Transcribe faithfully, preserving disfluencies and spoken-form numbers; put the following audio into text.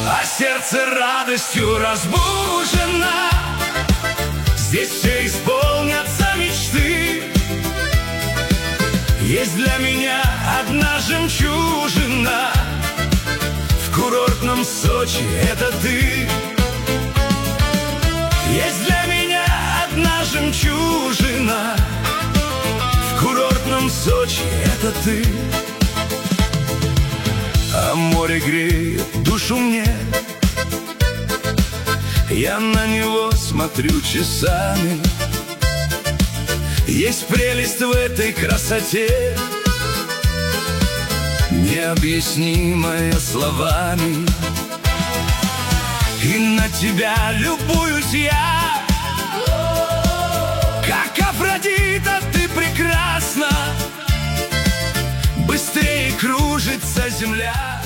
а сердце радостью разбужено. Здесь все исполнятся мечты. Есть для меня одна жемчужина. В курортном Сочи это ты. Есть для меня одна жемчужина. В курортном Сочи это ты. А море греет душу мне, я на него смотрю часами. Есть прелесть в этой красоте, необъяснимая словами. И на тебя любуюсь я, как Афродита ты прекрасна. Быстрее кружится земля.